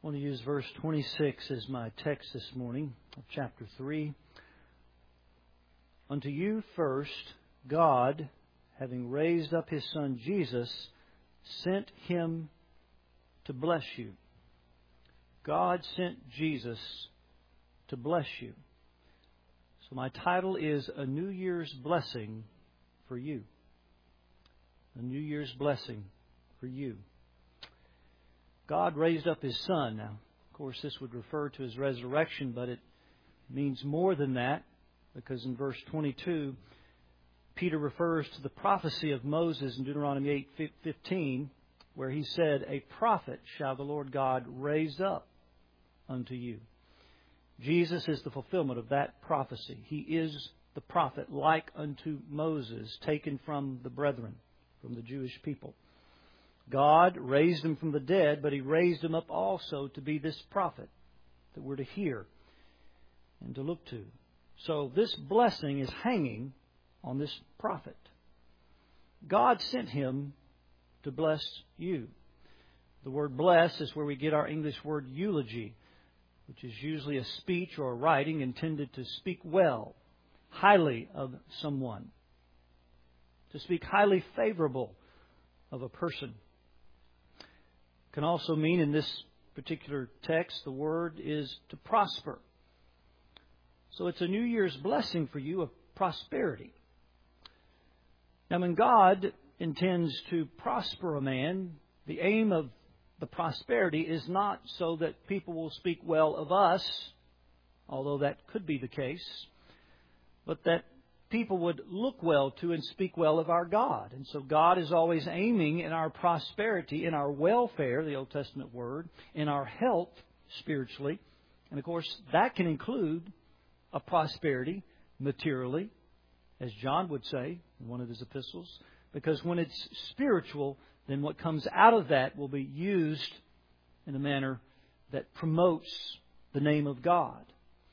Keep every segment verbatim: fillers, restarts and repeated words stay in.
I want to use verse twenty-six as my text this morning of chapter three. Unto you first, God, having raised up His Son Jesus, sent Him to bless you. God sent Jesus to bless you. So my title is A New Year's Blessing for You. A New Year's Blessing for you. God raised up His Son. Now, of course, this would refer to His resurrection, but it means more than that, because in verse twenty-two, Peter refers to the prophecy of Moses in Deuteronomy eight fifteen, where he said, "A prophet shall the Lord God raise up unto you." Jesus is the fulfillment of that prophecy. He is the prophet like unto Moses, taken from the brethren, from the Jewish people. God raised Him from the dead, but He raised Him up also to be this prophet that we're to hear and to look to. So this blessing is hanging on this prophet. God sent Him to bless you. The word bless is where we get our English word eulogy, which is usually a speech or a writing intended to speak well, highly of someone, to speak highly favorable of a person. Can also mean in this particular text, the word is to prosper. So it's a New Year's blessing for you of prosperity. Now, when God intends to prosper a man, the aim of the prosperity is not so that people will speak well of us, although that could be the case, but that people would look well to and speak well of our God. And so God is always aiming in our prosperity, in our welfare, the Old Testament word, in our health spiritually. And of course, that can include a prosperity materially, as John would say in one of his epistles, because when it's spiritual, then what comes out of that will be used in a manner that promotes the name of God.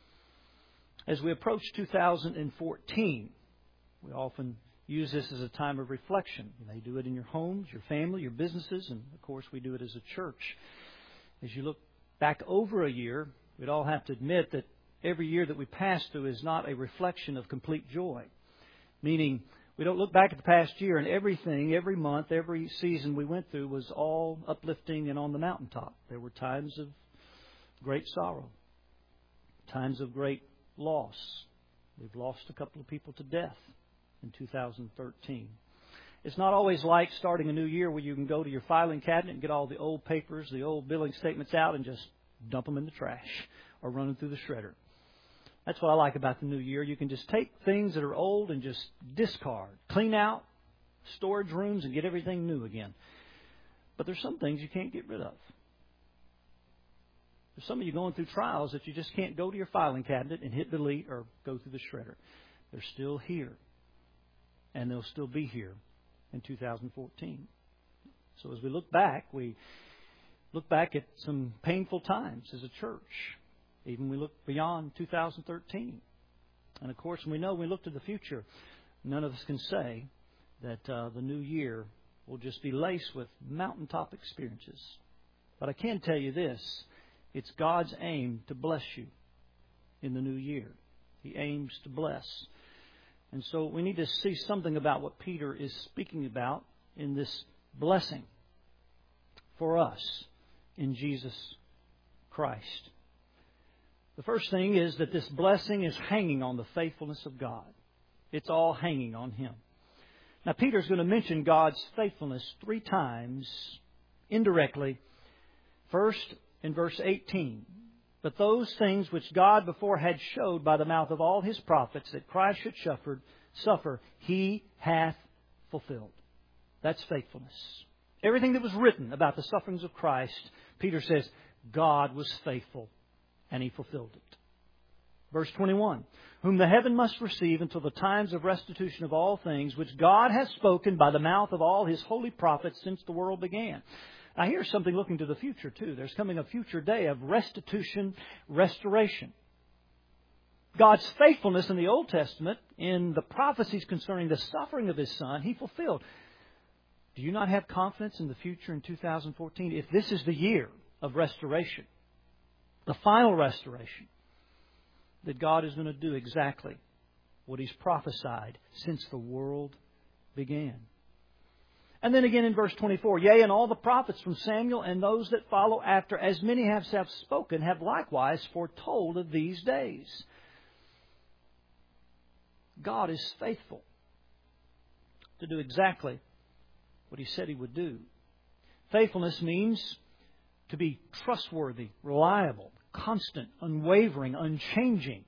As we approach two thousand fourteen, we often use this as a time of reflection. You may do it in your homes, your family, your businesses, and of course we do it as a church. As you look back over a year, we'd all have to admit that every year that we pass through is not a reflection of complete joy. Meaning, we don't look back at the past year and everything, every month, every season we went through was all uplifting and on the mountaintop. There were times of great sorrow, times of great loss. We've lost a couple of people to death in two thousand thirteen. It's not always like starting a new year where you can go to your filing cabinet and get all the old papers, the old billing statements out and just dump them in the trash or run them through the shredder. That's what I like about the new year. You can just take things that are old and just discard, clean out storage rooms and get everything new again. But there's some things you can't get rid of. There's some of you going through trials that you just can't go to your filing cabinet and hit delete or go through the shredder. They're still here. And they'll still be here in two thousand fourteen. So as we look back, we look back at some painful times as a church. Even we look beyond two thousand thirteen. And of course, we know when we look to the future, none of us can say that uh, the new year will just be laced with mountaintop experiences. But I can tell you this. It's God's aim to bless you in the new year. He aims to bless. And so we need to see something about what Peter is speaking about in this blessing for us in Jesus Christ. The first thing is that this blessing is hanging on the faithfulness of God. It's all hanging on Him. Now, Peter's going to mention God's faithfulness three times indirectly. First, in verse eighteen, but those things which God before had showed by the mouth of all His prophets that Christ should suffer, suffer, He hath fulfilled. That's faithfulness. Everything that was written about the sufferings of Christ, Peter says, God was faithful and He fulfilled it. Verse twenty-one, whom the heaven must receive until the times of restitution of all things, which God has spoken by the mouth of all His holy prophets since the world began. Now, here's something looking to the future, too. There's coming a future day of restitution, restoration. God's faithfulness in the Old Testament, in the prophecies concerning the suffering of His Son, He fulfilled. Do you not have confidence in the future in two thousand fourteen? If this is the year of restoration, the final restoration, that God is going to do exactly what He's prophesied since the world began. And then again in verse twenty-four, yea, and all the prophets from Samuel and those that follow after, as many have have spoken, have likewise foretold of these days. God is faithful to do exactly what He said He would do. Faithfulness means to be trustworthy, reliable, constant, unwavering, unchanging.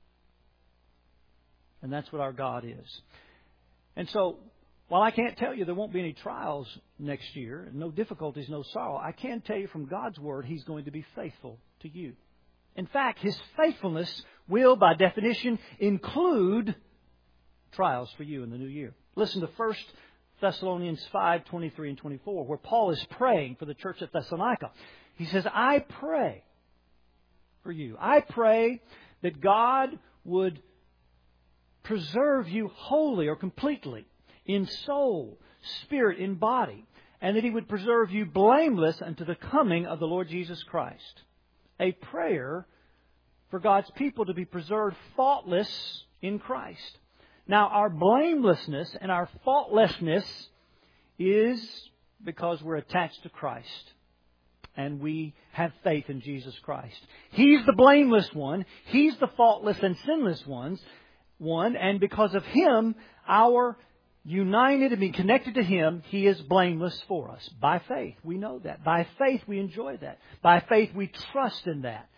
And that's what our God is. And so, while I can't tell you there won't be any trials next year, no difficulties, no sorrow, I can tell you from God's Word He's going to be faithful to you. In fact, His faithfulness will, by definition, include trials for you in the new year. Listen to First Thessalonians five, twenty-three and twenty-four, where Paul is praying for the church at Thessalonica. He says, I pray for you. I pray that God would preserve you wholly or completely in soul, spirit, in body, and that He would preserve you blameless unto the coming of the Lord Jesus Christ. A prayer for God's people to be preserved faultless in Christ. Now, our blamelessness and our faultlessness is because we're attached to Christ and we have faith in Jesus Christ. He's the blameless one. He's the faultless and sinless ones, one, and because of Him, our united and being connected to Him, He is blameless for us. By faith, we know that. By faith, we enjoy that. By faith, we trust in that.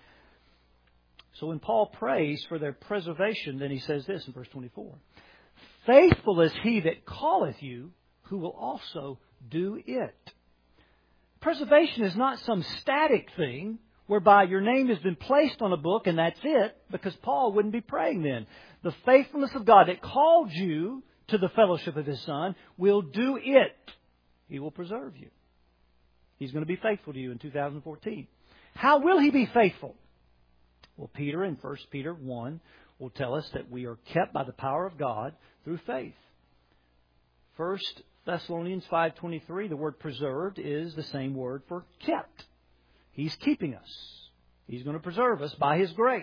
So when Paul prays for their preservation, then he says this in verse twenty-four. Faithful is He that calleth you, who will also do it. Preservation is not some static thing whereby your name has been placed on a book and that's it, because Paul wouldn't be praying then. The faithfulness of God that called you to the fellowship of His Son will do it. He will preserve you. He's going to be faithful to you in two thousand fourteen. How will He be faithful? Well, Peter in First Peter one will tell us that we are kept by the power of God through faith. First Thessalonians five twenty-three, the word preserved is the same word for kept. He's keeping us. He's going to preserve us by His grace.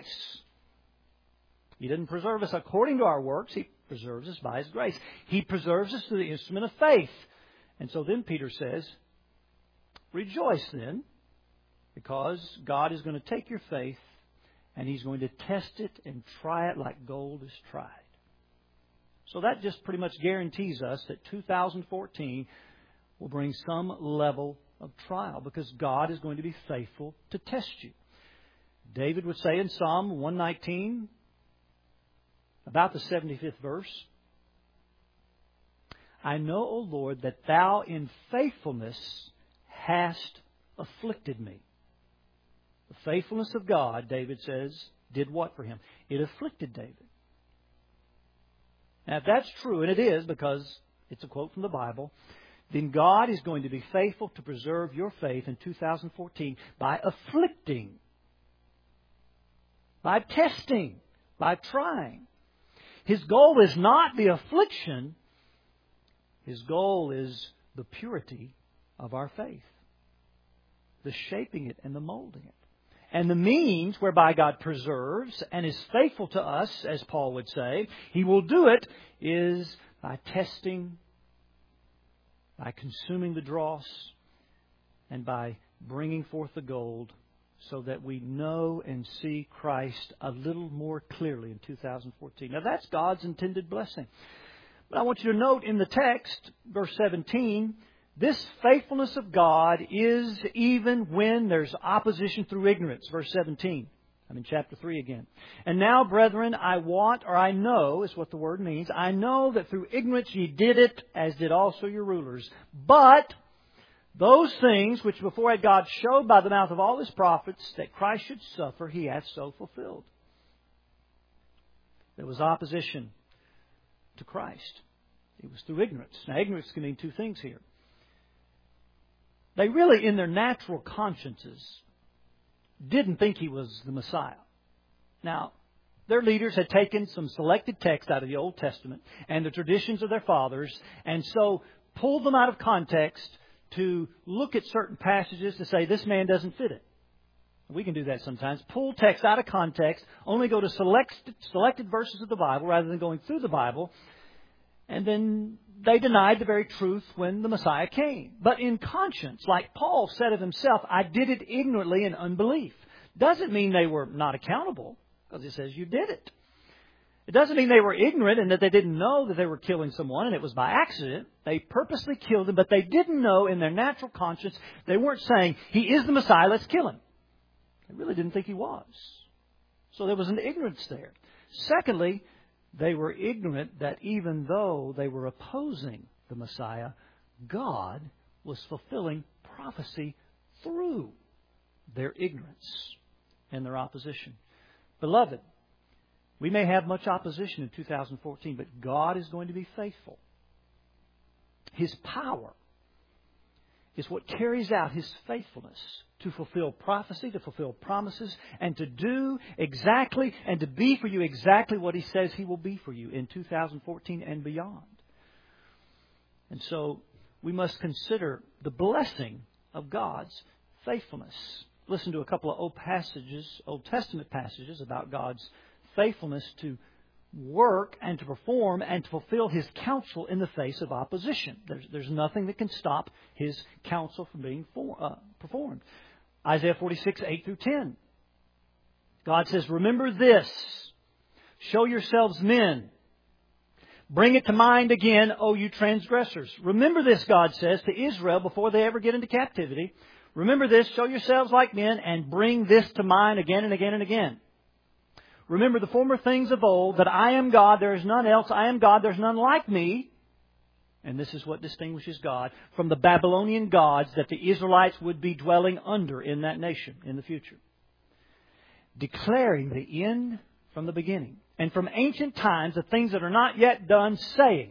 He didn't preserve us according to our works. He preserves us by His grace. He preserves us through the instrument of faith. And so then Peter says, rejoice then, because God is going to take your faith and He's going to test it and try it like gold is tried. So that just pretty much guarantees us that two thousand fourteen will bring some level of trial, because God is going to be faithful to test you. David would say in Psalm one nineteen, about the seventy-fifth verse, I know, O Lord, that Thou in faithfulness hast afflicted me. The faithfulness of God, David says, did what for him? It afflicted David. Now, if that's true, and it is because it's a quote from the Bible, then God is going to be faithful to preserve your faith in two thousand fourteen by afflicting, by testing, by trying. His goal is not the affliction. His goal is the purity of our faith, the shaping it and the molding it. And the means whereby God preserves and is faithful to us, as Paul would say, He will do it, is by testing, by consuming the dross, and by bringing forth the gold, so that we know and see Christ a little more clearly in two thousand fourteen. Now that's God's intended blessing. But I want you to note in the text, verse seventeen, this faithfulness of God is even when there's opposition through ignorance. Verse seventeen. I'm in chapter three again. And now, brethren, I want, or I know, is what the word means. I know that through ignorance ye did it, as did also your rulers. But those things which before had God showed by the mouth of all His prophets that Christ should suffer, He hath so fulfilled. There was opposition to Christ. It was through ignorance. Now, ignorance can mean two things here. They really, in their natural consciences, didn't think He was the Messiah. Now, their leaders had taken some selected texts out of the Old Testament and the traditions of their fathers, and so pulled them out of context to look at certain passages to say, this man doesn't fit it. We can do that sometimes. Pull text out of context, only go to select, selected verses of the Bible rather than going through the Bible. And then they denied the very truth when the Messiah came. But in conscience, like Paul said of himself, I did it ignorantly in unbelief. Doesn't mean they were not accountable, because it says you did it. It doesn't mean they were ignorant and that they didn't know that they were killing someone and it was by accident. They purposely killed him, but they didn't know in their natural conscience. They weren't saying, he is the Messiah, let's kill him. They really didn't think he was. So there was an ignorance there. Secondly, they were ignorant that even though they were opposing the Messiah, God was fulfilling prophecy through their ignorance and their opposition. Beloved, we may have much opposition in two thousand fourteen, but God is going to be faithful. His power is what carries out His faithfulness to fulfill prophecy, to fulfill promises, and to do exactly and to be for you exactly what He says He will be for you in two thousand fourteen and beyond. And so we must consider the blessing of God's faithfulness. Listen to a couple of old passages, Old Testament passages about God's faithfulness to work and to perform and to fulfill His counsel in the face of opposition. There's, there's nothing that can stop His counsel from being for, uh, performed. Isaiah forty-six, eight through ten. God says, remember this. Show yourselves men. Bring it to mind again, O you transgressors. Remember this, God says, to Israel before they ever get into captivity. Remember this, show yourselves like men, and bring this to mind again and again and again. Remember the former things of old, that I am God, there is none else. I am God, there is none like me. And this is what distinguishes God from the Babylonian gods that the Israelites would be dwelling under in that nation in the future. Declaring the end from the beginning, and from ancient times the things that are not yet done, saying,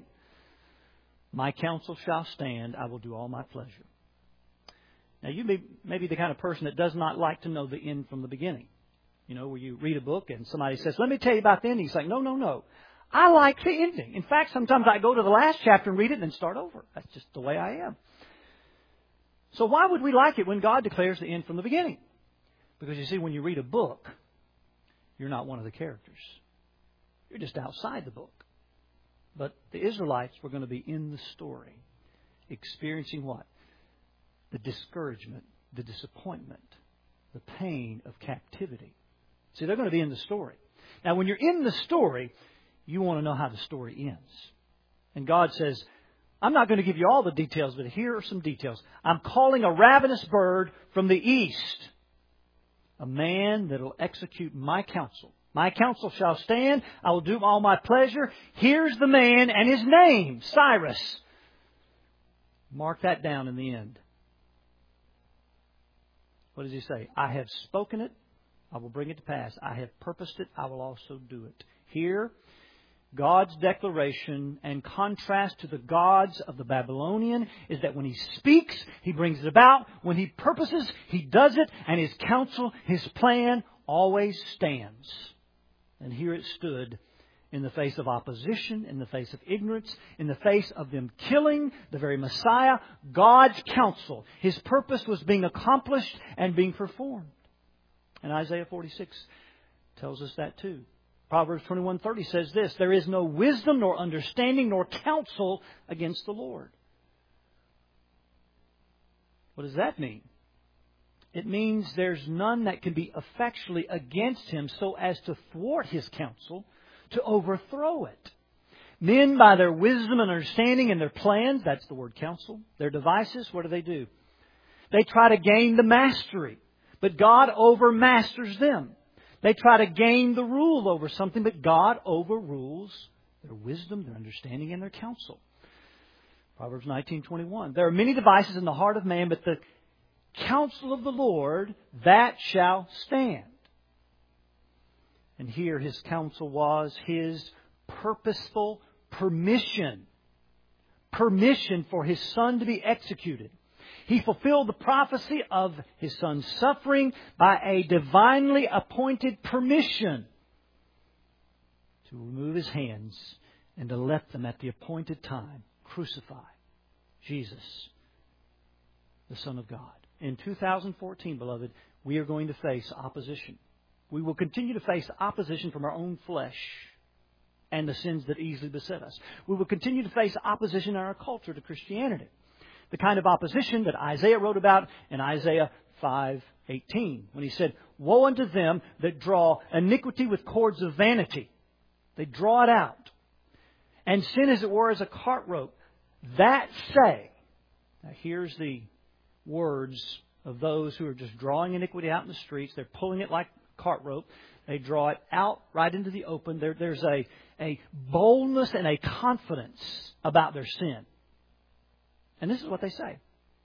my counsel shall stand, I will do all my pleasure. Now, you may, may be the kind of person that does not like to know the end from the beginning. You know, where you read a book and somebody says, let me tell you about the ending. He's like, no, no, no. I like the ending. In fact, sometimes I go to the last chapter and read it and then start over. That's just the way I am. So why would we like it when God declares the end from the beginning? Because you see, when you read a book, you're not one of the characters. You're just outside the book. But the Israelites were going to be in the story, experiencing what? The discouragement, the disappointment, the pain of captivity. See, they're going to be in the story. Now, when you're in the story, you want to know how the story ends. And God says, I'm not going to give you all the details, but here are some details. I'm calling a ravenous bird from the east, a man that will execute my counsel. My counsel shall stand. I will do all my pleasure. Here's the man and his name, Cyrus. Mark that down in the end. What does he say? I have spoken it. I will bring it to pass. I have purposed it. I will also do it. Here, God's declaration and contrast to the gods of the Babylonian is that when He speaks, He brings it about. When He purposes, He does it. And His counsel, His plan always stands. And here it stood in the face of opposition, in the face of ignorance, in the face of them killing the very Messiah. God's counsel, His purpose was being accomplished and being performed. And Isaiah forty-six tells us that too. Proverbs twenty-one thirty says this, there is no wisdom nor understanding nor counsel against the Lord. What does that mean? It means there's none that can be effectually against Him so as to thwart His counsel, to overthrow it. Men, by their wisdom and understanding and their plans, that's the word counsel, their devices, what do they do? They try to gain the mastery, but God overmasters them. They try to gain the rule over something, but God overrules their wisdom, their understanding, and their counsel. Proverbs nineteen twenty-one. There are many devices in the heart of man, but the counsel of the Lord, that shall stand. And here His counsel was His purposeful permission. Permission for His Son to be executed. He fulfilled the prophecy of His Son's suffering by a divinely appointed permission to remove His hands and to let them at the appointed time crucify Jesus, the Son of God. In two thousand fourteen, beloved, we are going to face opposition. We will continue to face opposition from our own flesh and the sins that easily beset us. We will continue to face opposition in our culture to Christianity. The kind of opposition that Isaiah wrote about in Isaiah five eighteen, when he said, "Woe unto them that draw iniquity with cords of vanity." They draw it out. "And sin, as it were, as a cart rope. That say," now here's the words of those who are just drawing iniquity out in the streets. They're pulling it like a cart rope. They draw it out right into the open. There, there's a, a boldness and a confidence about their sin. And this is what they say.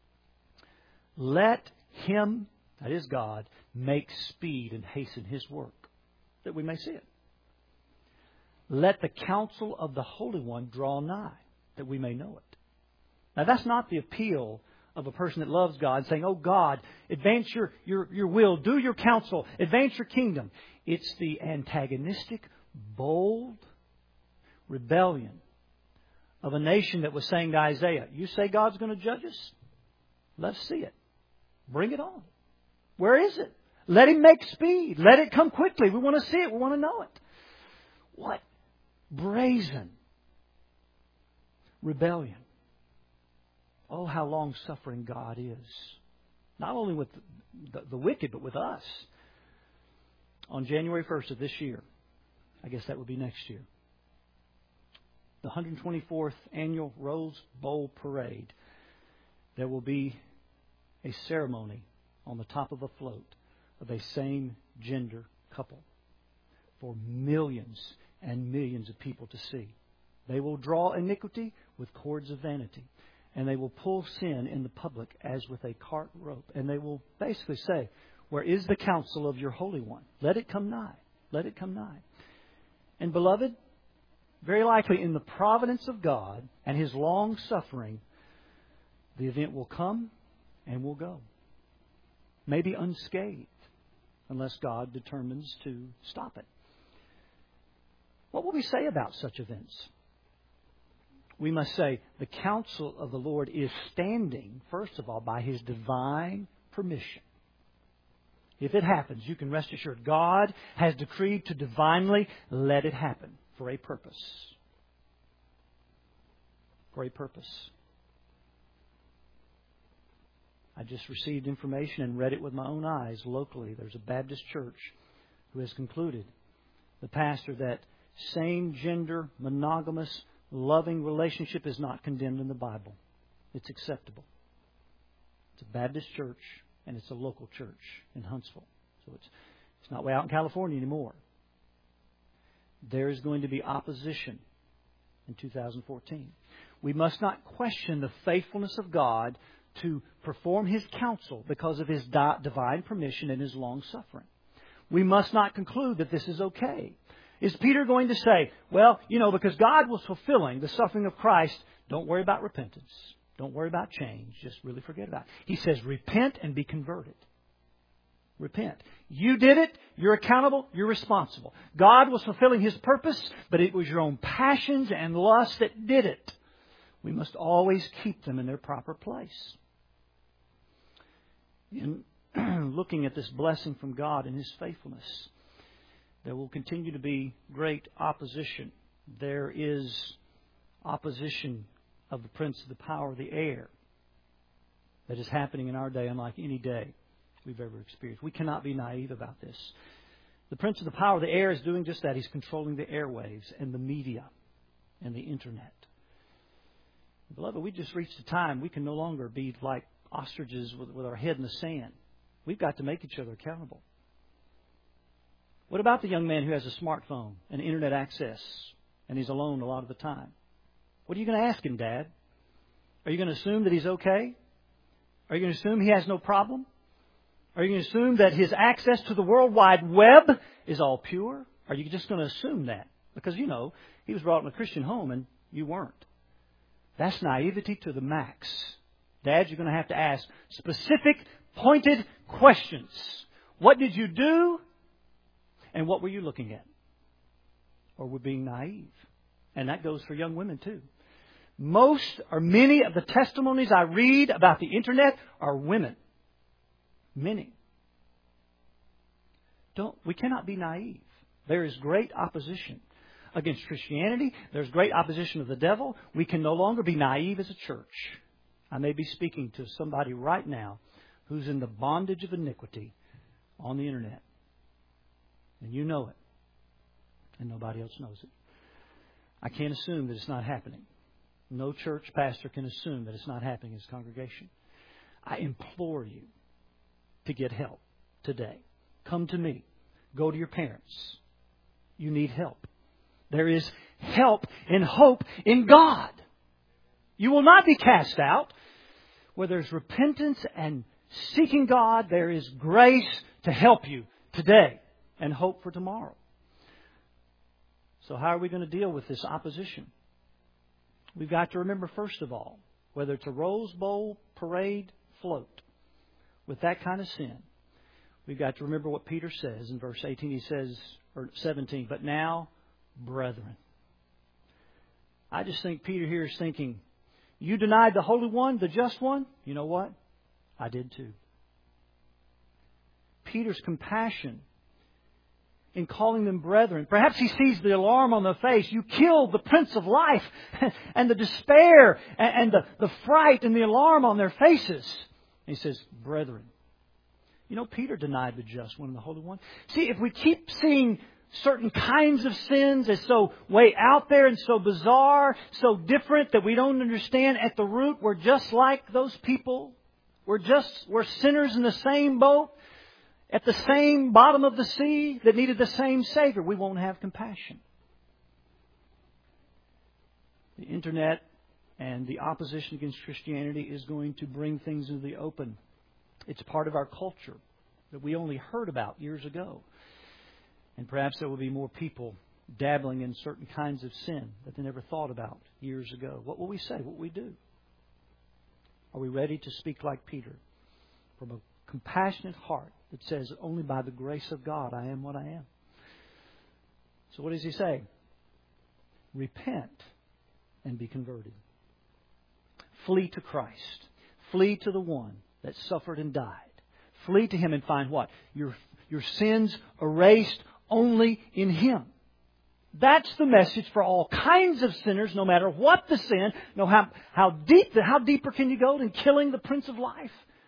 "Let Him," that is God, "make speed and hasten His work, that we may see it. Let the counsel of the Holy One draw nigh, that we may know it." Now that's not the appeal of a person that loves God, saying, "Oh God, advance your, your, your will, do your counsel, advance your kingdom." It's the antagonistic, bold rebellion of a nation that was saying to Isaiah, "You say God's going to judge us? Let's see it. Bring it on. Where is it? Let Him make speed. Let it come quickly. We want to see it. We want to know it." What brazen rebellion. Oh, how long-suffering God is. Not only with the, the wicked, but with us. On January first of this year, I guess that would be next year, the one hundred twenty-fourth Annual Rose Bowl Parade, there will be a ceremony on the top of a float of a same-gender couple for millions and millions of people to see. They will draw iniquity with cords of vanity, and they will pull sin in the public as with a cart rope. And they will basically say, "Where is the counsel of your Holy One? Let it come nigh. Let it come nigh." And beloved, very likely in the providence of God and His long suffering, the event will come and will go. Maybe unscathed, unless God determines to stop it. What will we say about such events? We must say the counsel of the Lord is standing, first of all, by His divine permission. If it happens, you can rest assured God has decreed to divinely let it happen for a purpose. For a purpose. I just received information and read it with my own eyes locally. There's a Baptist church who has concluded, the pastor, that same-gender, monogamous, loving relationship is not condemned in the Bible. It's acceptable. It's a Baptist church, and it's a local church in Huntsville. So it's, it's not way out in California anymore. There is going to be opposition in two thousand fourteen. We must not question the faithfulness of God to perform His counsel because of His di- divine permission and His long suffering. We must not conclude that this is okay. Is Peter going to say, well, you know, because God was fulfilling the suffering of Christ, don't worry about repentance. Don't worry about change. Just really forget about it. He says, repent and be converted. Repent. You did it. You're accountable. You're responsible. God was fulfilling His purpose, but it was your own passions and lusts that did it. We must always keep them in their proper place. In looking at this blessing from God and His faithfulness, there will continue to be great opposition. There is opposition of the prince of the power of the air that is happening in our day unlike any day we've ever experienced. We cannot be naive about this. The prince of the power of the air is doing just that. He's controlling the airwaves and the media and the internet. Beloved, we just reached a time we can no longer be like ostriches with, with our head in the sand. We've got to make each other accountable. What about the young man who has a smartphone and internet access and he's alone a lot of the time? What are you going to ask him, Dad? Are you going to assume that he's okay? Are you going to assume he has no problem? Are you going to assume that his access to the World Wide Web is all pure? Are you just going to assume that? Because, you know, he was brought up in a Christian home and you weren't. That's naivety to the max. Dad, you're going to have to ask specific, pointed questions. What did you do? And what were you looking at? Or we're being naive. And that goes for young women too. Most or many of the testimonies I read about the internet are women. Many. Don't, we cannot be naive. There is great opposition against Christianity. There's great opposition of the devil. We can no longer be naive as a church. I may be speaking to somebody right now who's in the bondage of iniquity on the internet. And you know it. And nobody else knows it. I can't assume that it's not happening. No church pastor can assume that it's not happening in his congregation. I implore you to get help today. Come to me. Go to your parents. You need help. There is help and hope in God. You will not be cast out. Where there's repentance and seeking God, there is grace to help you today and hope for tomorrow. So how are we going to deal with this opposition? We've got to remember, first of all, whether it's a Rose Bowl parade float with that kind of sin, we've got to remember what Peter says in verse eighteen. He says, or seventeen, but now, brethren. I just think Peter here is thinking, you denied the Holy One, the Just One? You know what? I did too. Peter's compassion in calling them brethren. Perhaps he sees the alarm on their face. You killed the Prince of Life. And the despair and the, the fright and the alarm on their faces. And he says, brethren. You know, Peter denied the Just One and the Holy One. See, if we keep seeing certain kinds of sins as so way out there and so bizarre, so different that we don't understand at the root, we're just like those people. We're just, we're sinners in the same boat. At the same bottom of the sea that needed the same Savior. We won't have compassion. The internet and the opposition against Christianity is going to bring things into the open. It's part of our culture that we only heard about years ago. And perhaps there will be more people dabbling in certain kinds of sin that they never thought about years ago. What will we say? What will we do? Are we ready to speak like Peter from a compassionate heart that says, only by the grace of God I am what I am? So what does he say? Repent and be converted. Flee to Christ. Flee to the one that suffered and died. Flee to Him and find what? Your, your sins erased only in Him. That's the message for all kinds of sinners, no matter what the sin, no how, how deep, how deeper can you go than killing the Prince of Life?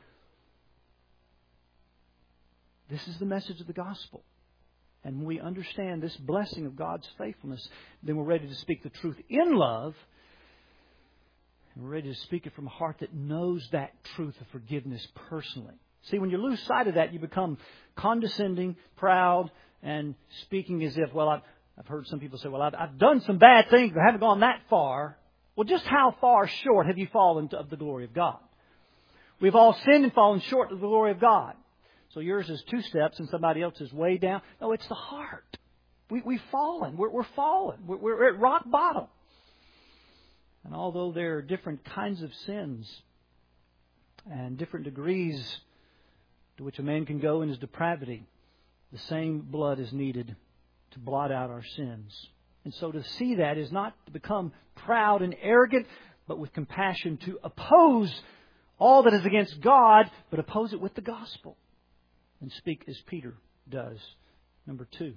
This is the message of the gospel. And when we understand this blessing of God's faithfulness, then we're ready to speak the truth in love. And we're ready to speak it from a heart that knows that truth of forgiveness personally. See, when you lose sight of that, you become condescending, proud, and speaking as if, well, I've, I've heard some people say, well, I've, I've done some bad things, but I haven't gone that far. Well, just how far short have you fallen of the glory of God? We've all sinned and fallen short of the glory of God. So yours is two steps and somebody else is way down. No, it's the heart. We, we've fallen. We're, we're fallen. We're, we're at rock bottom. And although there are different kinds of sins and different degrees to which a man can go in his depravity, the same blood is needed to blot out our sins. And so to see that is not to become proud and arrogant, but with compassion to oppose all that is against God, but oppose it with the gospel. And speak as Peter does. Number two,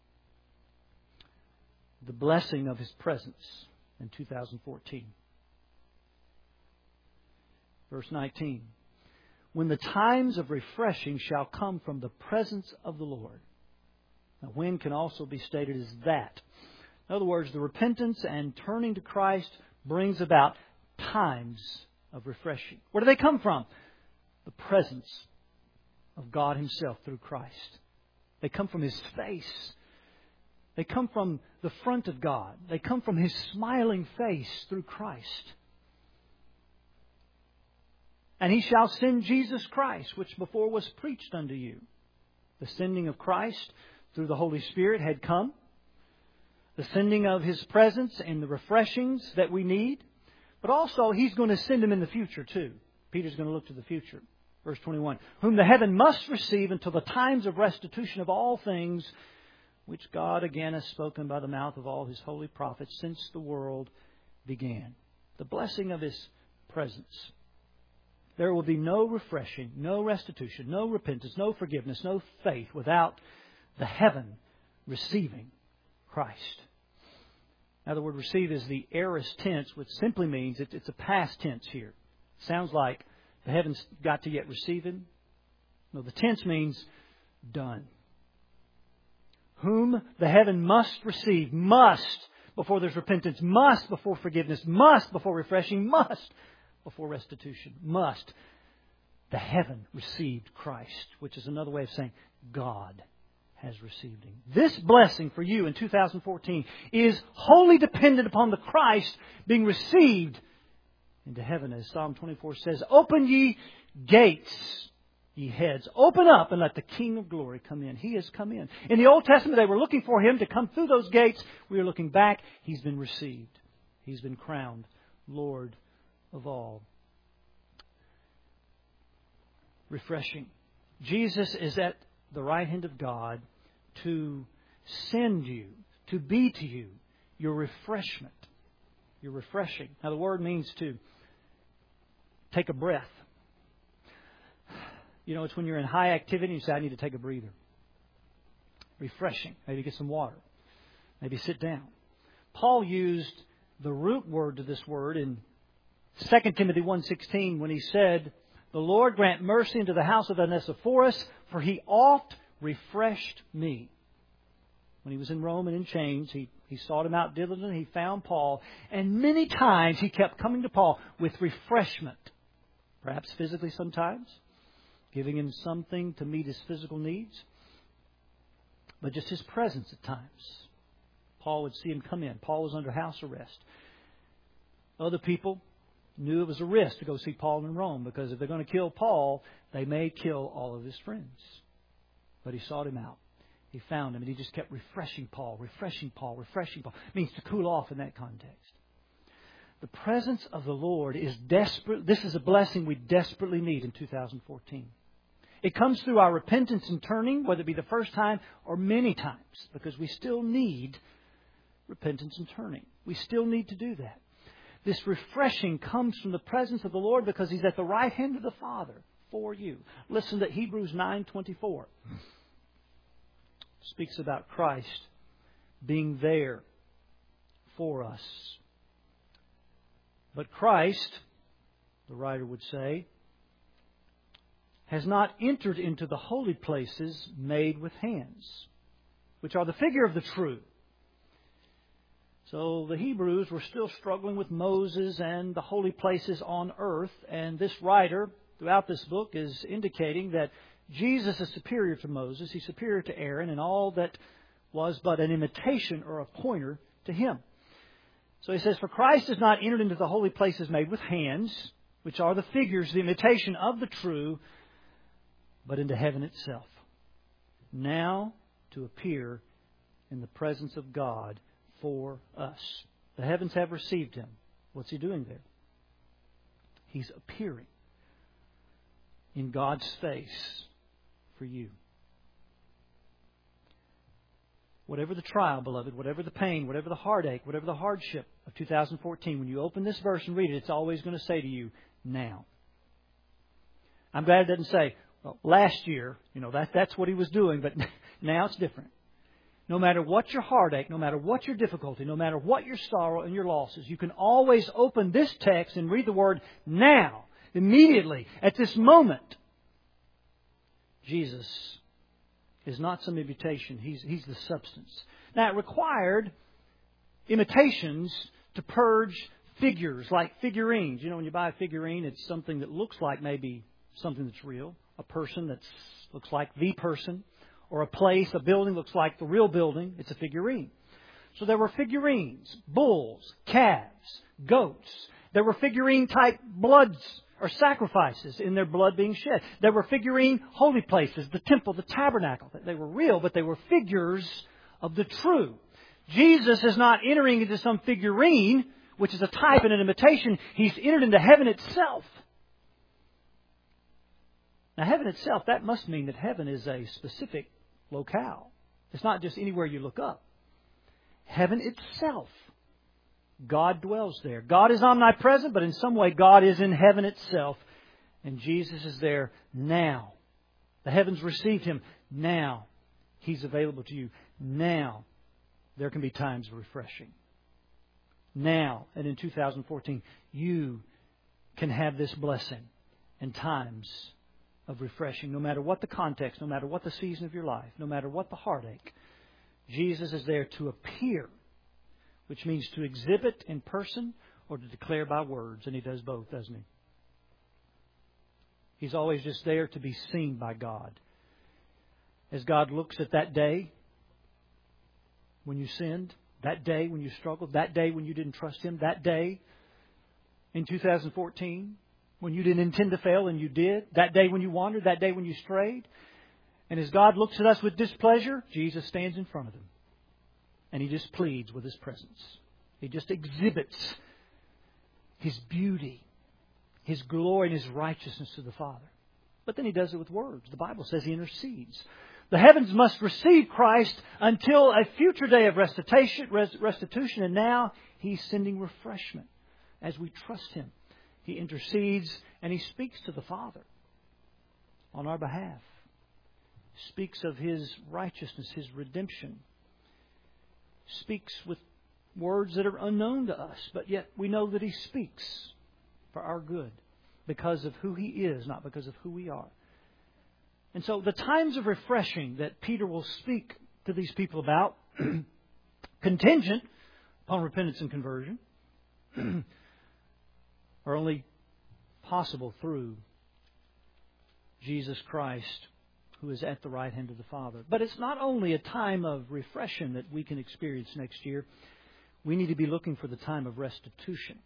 the blessing of His presence in two thousand fourteen. Verse nineteen. When the times of refreshing shall come from the presence of the Lord. Now, when can also be stated as that. In other words, the repentance and turning to Christ brings about times of refreshing. Where do they come from? The presence of God Himself through Christ. They come from His face. They come from the front of God. They come from His smiling face through Christ. And He shall send Jesus Christ, which before was preached unto you. The sending of Christ through the Holy Spirit had come. The sending of His presence and the refreshings that we need. But also He's going to send Him in the future too. Peter's going to look to the future. Verse twenty-one, whom the heaven must receive until the times of restitution of all things, which God again has spoken by the mouth of all His holy prophets since the world began. The blessing of His presence. There will be no refreshing, no restitution, no repentance, no forgiveness, no faith without the heaven receiving Christ. Now the word receive is the aorist tense, which simply means it, it's a past tense here. Sounds like the heavens got to yet receive Him. No, the tense means done. Whom the heaven must receive, must before there's repentance, must before forgiveness, must before refreshing, must before restitution, must. The heaven received Christ, which is another way of saying God has received Him. This blessing for you in two thousand fourteen is wholly dependent upon the Christ being received into heaven. As Psalm twenty-four says, open ye gates, ye heads. Open up and let the King of glory come in. He has come in. In the Old Testament, they were looking for Him to come through those gates. We are looking back. He's been received. He's been crowned Lord of all. Refreshing. Jesus is at the right hand of God to send you, to be to you, your refreshment, your refreshing. Now the word means to take a breath. You know, it's when you're in high activity and you say, I need to take a breather. Refreshing. Maybe get some water. Maybe sit down. Paul used the root word to this word in Second Timothy one sixteen when he said, the Lord grant mercy unto the house of Onesiphorus, for he oft refreshed me. When he was in Rome and in chains, he, he sought him out diligently. He found Paul. And many times he kept coming to Paul with refreshment. Perhaps physically sometimes, giving him something to meet his physical needs. But just his presence at times. Paul would see him come in. Paul was under house arrest. Other people knew it was a risk to go see Paul in Rome, because if they're going to kill Paul, they may kill all of his friends. But he sought him out. He found him, and he just kept refreshing Paul, refreshing Paul, refreshing Paul. It means to cool off in that context. The presence of the Lord is desperate. This is a blessing we desperately need in two thousand fourteen. It comes through our repentance and turning, whether it be the first time or many times, because we still need repentance and turning. We still need to do that. This refreshing comes from the presence of the Lord because He's at the right hand of the Father for you. Listen to Hebrews nine twenty-four. Speaks about Christ being there for us. But Christ, the writer would say, has not entered into the holy places made with hands, which are the figure of the true. So the Hebrews were still struggling with Moses and the holy places on earth. And this writer, throughout this book, is indicating that Jesus is superior to Moses. He's superior to Aaron, and all that was but an imitation or a pointer to him. So he says, for Christ has not entered into the holy places made with hands, which are the figures, the imitation of the true, but into heaven itself, now to appear in the presence of God for us. The heavens have received Him. What's He doing there? He's appearing in God's face for you. Whatever the trial, beloved, whatever the pain, whatever the heartache, whatever the hardship of two thousand fourteen, when you open this verse and read it, it's always going to say to you, now. I'm glad it doesn't say, well, last year, you know, that that's what He was doing, but now it's different. No matter what your heartache, no matter what your difficulty, no matter what your sorrow and your losses, you can always open this text and read the word now, immediately, at this moment. Jesus is not some imitation. He's, he's the substance. Now, it required imitations to purge figures, like figurines. You know, when you buy a figurine, it's something that looks like maybe something that's real. A person that looks like the person. Or a place, a building looks like the real building. It's a figurine. So there were figurines, bulls, calves, goats. There were figurine-type bloods or sacrifices in their blood being shed. There were figurine holy places, the temple, the tabernacle. They were real, but they were figures of the true. Jesus is not entering into some figurine, which is a type and an imitation. He's entered into heaven itself. Now, heaven itself, that must mean that heaven is a specific locale. It's not just anywhere you look up. Heaven itself. God dwells there. God is omnipresent, but in some way God is in heaven itself. And Jesus is there now. The heavens received Him now. He's available to you. Now, there can be times of refreshing. Now, and in two thousand fourteen, you can have this blessing and times of refreshing, no matter what the context, no matter what the season of your life, no matter what the heartache. Jesus is there to appear, which means to exhibit in person or to declare by words. And He does both, doesn't He? He's always just there to be seen by God. As God looks at that day when you sinned, that day when you struggled, that day when you didn't trust Him, that day in two thousand fourteen when you didn't intend to fail and you did, that day when you wandered, that day when you strayed. And as God looks at us with displeasure, Jesus stands in front of Him. And He just pleads with His presence. He just exhibits His beauty, His glory, and His righteousness to the Father. But then He does it with words. The Bible says He intercedes. The heavens must receive Christ until a future day of restitution, restitution, and now He's sending refreshment as we trust Him. He intercedes and He speaks to the Father on our behalf. Speaks of His righteousness, His redemption. Speaks with words that are unknown to us, but yet we know that He speaks for our good because of who He is, not because of who we are. And so the times of refreshing that Peter will speak to these people about, contingent upon repentance and conversion, are only possible through Jesus Christ, who is at the right hand of the Father. But it's not only a time of refreshing that we can experience next year. We need to be looking for the time of restitution.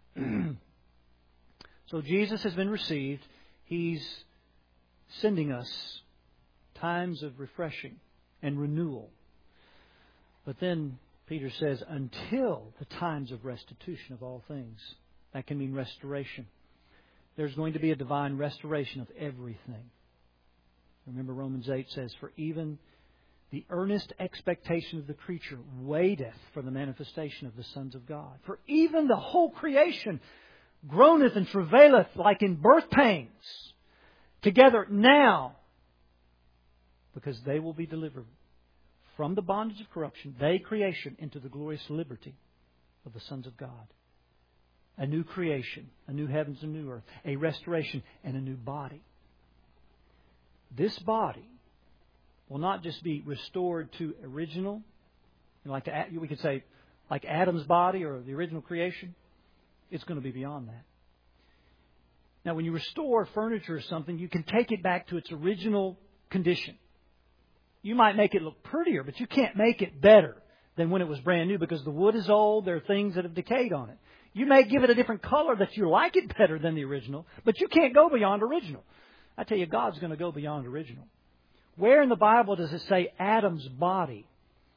So Jesus has been received. He's sending us times of refreshing and renewal. But then Peter says, until the times of restitution of all things. That can mean restoration. There's going to be a divine restoration of everything. Remember Romans eight says, for even the earnest expectation of the creature waiteth for the manifestation of the sons of God. For even the whole creation groaneth and travaileth like in birth pains together now, because they will be delivered from the bondage of corruption, they creation, into the glorious liberty of the sons of God. A new creation, a new heavens and new earth, a restoration and a new body. This body will not just be restored to original, you know, like the, we could say like Adam's body or the original creation. It's going to be beyond that. Now, when you restore furniture or something, you can take it back to its original condition. You might make it look prettier, but you can't make it better than when it was brand new because the wood is old. There are things that have decayed on it. You may give it a different color that you like it better than the original, but you can't go beyond original. I tell you, God's going to go beyond original. Where in the Bible does it say Adam's body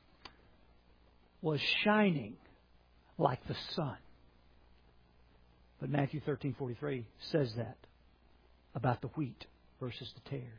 was shining like the sun? But Matthew thirteen forty-three says that about the wheat versus the tares.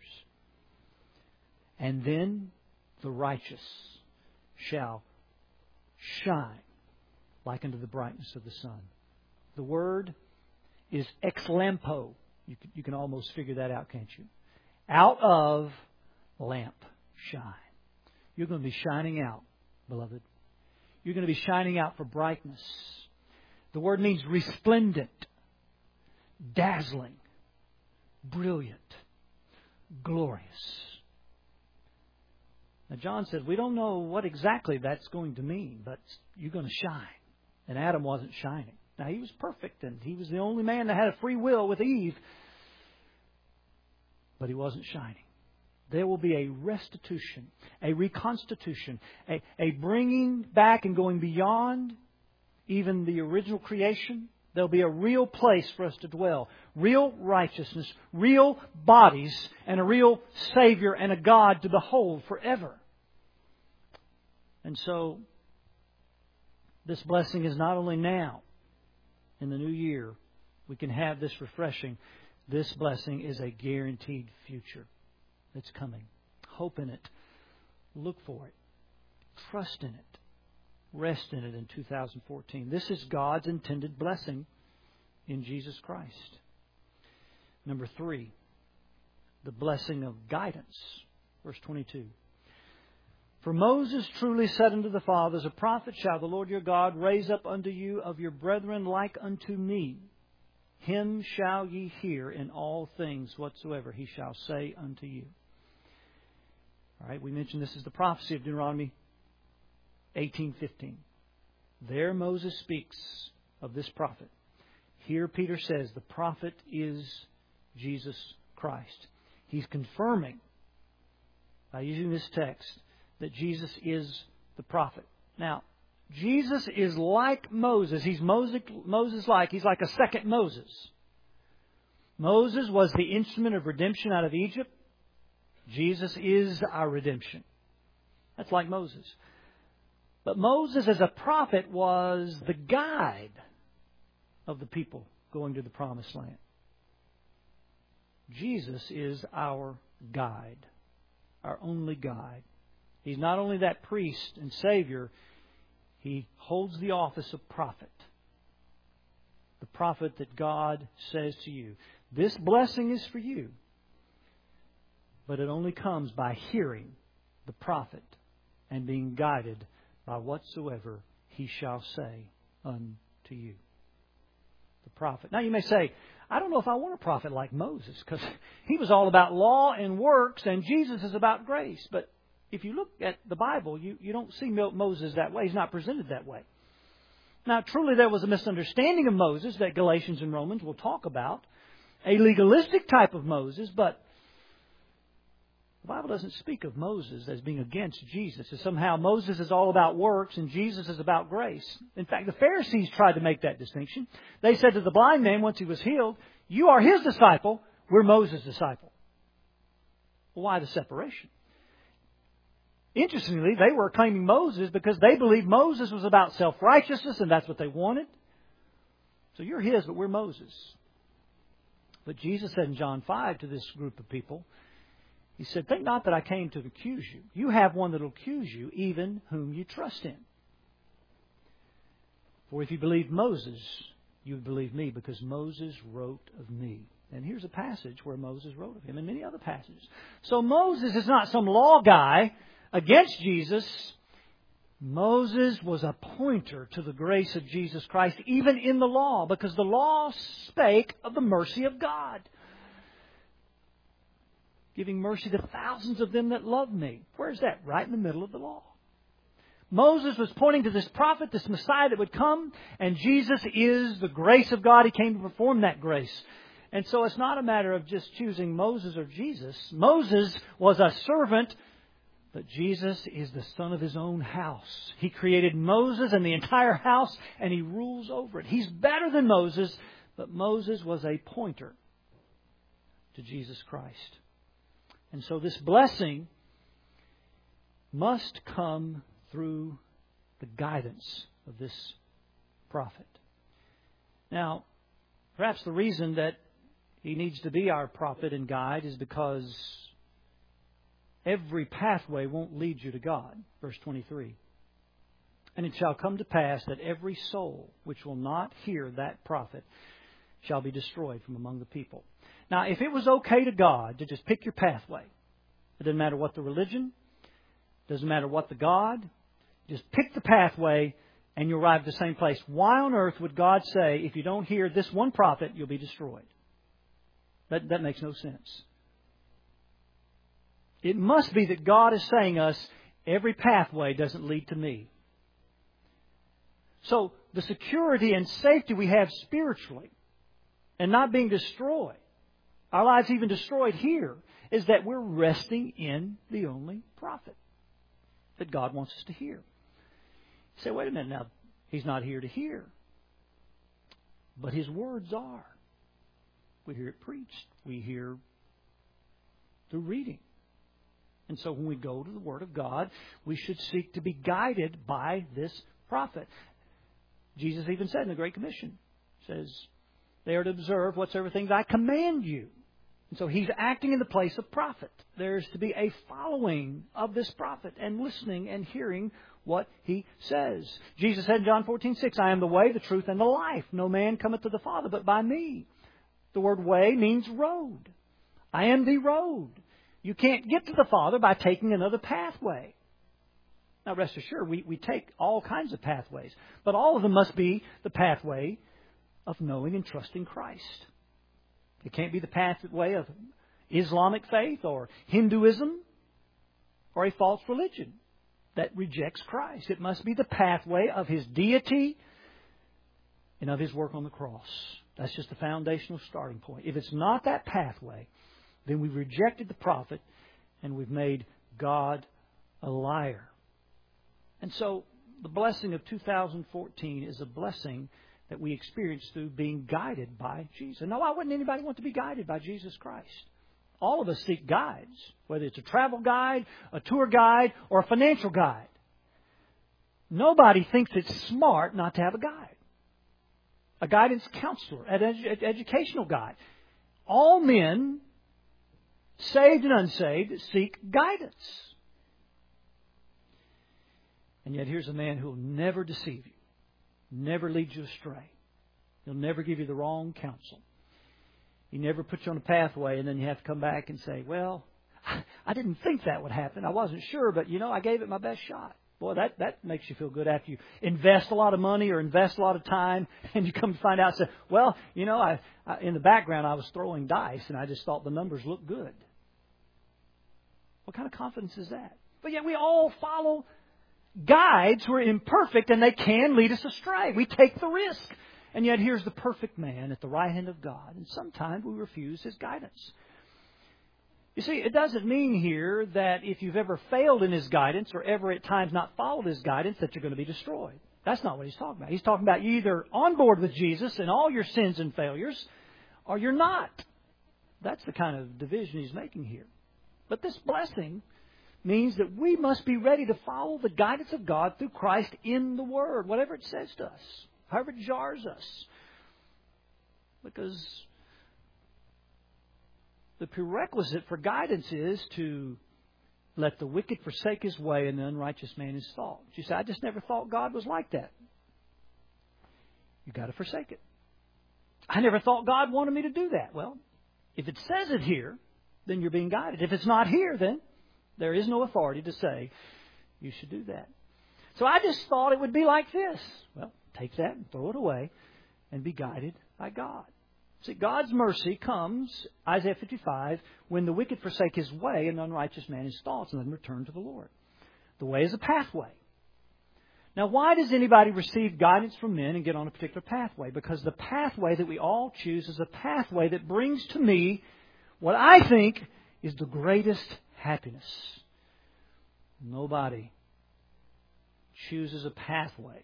And then the righteous shall shine like unto the brightness of the sun. The word is ex lampo. You can, you can almost figure that out, can't you? Out of lamp, shine. You're going to be shining out, beloved. You're going to be shining out for brightness. The word means resplendent, dazzling, brilliant, glorious. Now, John said, we don't know what exactly that's going to mean, but you're going to shine. And Adam wasn't shining. Now, he was perfect, and he was the only man that had a free will with Eve. But he wasn't shining. There will be a restitution, a reconstitution, a, a bringing back and going beyond even the original creation. There'll be a real place for us to dwell. Real righteousness, real bodies, and a real Savior and a God to behold forever. And so, this blessing is not only now, in the new year, we can have this refreshing. This blessing is a guaranteed future that's coming. Hope in it. Look for it. Trust in it. Rest in it in two thousand fourteen. This is God's intended blessing in Jesus Christ. Number three, the blessing of guidance. Verse twenty-two. For Moses truly said unto the fathers, A prophet shall the Lord your God raise up unto you of your brethren like unto me. Him shall ye hear in all things whatsoever he shall say unto you. All right, we mentioned this is the prophecy of Deuteronomy eighteen fifteen. There Moses speaks of this prophet. Here Peter says the prophet is Jesus Christ. He's confirming by using this text that Jesus is the prophet. Now, Jesus is like Moses. He's Moses-like. He's like a second Moses. Moses was the instrument of redemption out of Egypt. Jesus is our redemption. That's like Moses. But Moses as a prophet was the guide of the people going to the promised land. Jesus is our guide, our only guide. He's not only that priest and Savior, He holds the office of prophet. The prophet that God says to you, this blessing is for you. But it only comes by hearing the prophet and being guided by whatsoever he shall say unto you. The prophet. Now you may say, I don't know if I want a prophet like Moses, because he was all about law and works, and Jesus is about grace. But if you look at the Bible, you, you don't see Moses that way. He's not presented that way. Now, truly there was a misunderstanding of Moses that Galatians and Romans will talk about. A legalistic type of Moses, but the Bible doesn't speak of Moses as being against Jesus, as somehow Moses is all about works and Jesus is about grace. In fact, the Pharisees tried to make that distinction. They said to the blind man once he was healed, you are his disciple, we're Moses' disciple. Well, why the separation? Interestingly, they were claiming Moses because they believed Moses was about self-righteousness and that's what they wanted. So you're his, but we're Moses. But Jesus said in John five to this group of people, He said, think not that I came to accuse you. You have one that will accuse you, even whom you trust in. For if you believed Moses, you would believe me, because Moses wrote of me. And here's a passage where Moses wrote of him, and many other passages. So Moses is not some law guy against Jesus. Moses was a pointer to the grace of Jesus Christ, even in the law, because the law spake of the mercy of God, giving mercy to thousands of them that love me. Where's that? Right in the middle of the law. Moses was pointing to this prophet, this Messiah that would come, and Jesus is the grace of God. He came to perform that grace. And so it's not a matter of just choosing Moses or Jesus. Moses was a servant, but Jesus is the son of His own house. He created Moses and the entire house, and He rules over it. He's better than Moses, but Moses was a pointer to Jesus Christ. And so this blessing must come through the guidance of this prophet. Now, perhaps the reason that he needs to be our prophet and guide is because every pathway won't lead you to God. Verse twenty-three. And it shall come to pass that every soul which will not hear that prophet shall be destroyed from among the people. Now, if it was okay to God to just pick your pathway, it doesn't matter what the religion, doesn't matter what the God, just pick the pathway and you'll arrive at the same place. Why on earth would God say, if you don't hear this one prophet, you'll be destroyed? That, that makes no sense. It must be that God is saying us, every pathway doesn't lead to me. So the security and safety we have spiritually and not being destroyed, our lives even destroyed here, is that we're resting in the only prophet that God wants us to hear. You say, wait a minute now, He's not here to hear. But His words are. We hear it preached. We hear the reading. And so when we go to the Word of God, we should seek to be guided by this prophet. Jesus even said in the Great Commission, says, they are to observe whatsoever things I command you. And so He's acting in the place of prophet. There's to be a following of this prophet and listening and hearing what he says. Jesus said in John fourteen six, I am the way, the truth, and the life. No man cometh to the Father but by me. The word way means road. I am the road. You can't get to the Father by taking another pathway. Now, rest assured, we, we take all kinds of pathways, but all of them must be the pathway of knowing and trusting Christ. It can't be the pathway of Islamic faith or Hinduism or a false religion that rejects Christ. It must be the pathway of His deity and of His work on the cross. That's just the foundational starting point. If it's not that pathway, then we've rejected the prophet and we've made God a liar. And so the blessing of two thousand fourteen is a blessing that we experience through being guided by Jesus. Now, why wouldn't anybody want to be guided by Jesus Christ? All of us seek guides, whether it's a travel guide, a tour guide, or a financial guide. Nobody thinks it's smart not to have a guide. A guidance counselor, an edu- educational guide. All men, saved and unsaved, seek guidance. And yet here's a man who will never deceive you, never lead you astray. He'll never give you the wrong counsel. He never puts you on a pathway and then you have to come back and say, well, I didn't think that would happen. I wasn't sure, but, you know, I gave it my best shot. Boy, that, that makes you feel good after you invest a lot of money or invest a lot of time and you come to find out, say, well, you know, I, I in the background I was throwing dice and I just thought the numbers looked good. What kind of confidence is that? But yet we all follow guides who are imperfect and they can lead us astray. We take the risk. And yet here's the perfect man at the right hand of God. And sometimes we refuse His guidance. You see, it doesn't mean here that if you've ever failed in His guidance or ever at times not followed His guidance that you're going to be destroyed. That's not what He's talking about. He's talking about you either on board with Jesus and all your sins and failures or you're not. That's the kind of division He's making here. But this blessing means that we must be ready to follow the guidance of God through Christ in the Word, whatever it says to us, however it jars us. Because the prerequisite for guidance is to let the wicked forsake his way and the unrighteous man his thoughts. You say, I just never thought God was like that. You've got to forsake it. I never thought God wanted me to do that. Well, if it says it here, then you're being guided. If it's not here, then there is no authority to say you should do that. So I just thought it would be like this. Well, take that and throw it away and be guided by God. See, God's mercy comes, Isaiah fifty-five, when the wicked forsake his way and the unrighteous man his thoughts and then return to the Lord. The way is a pathway. Now, why does anybody receive guidance from men and get on a particular pathway? Because the pathway that we all choose is a pathway that brings to me what I think is the greatest happiness. Nobody chooses a pathway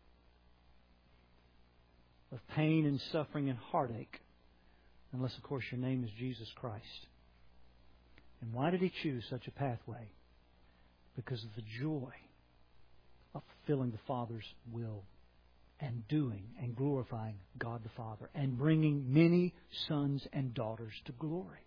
of pain and suffering and heartache, unless, of course, your name is Jesus Christ. And why did He choose such a pathway? Because of the joy of fulfilling the Father's will and doing and glorifying God the Father and bringing many sons and daughters to glory.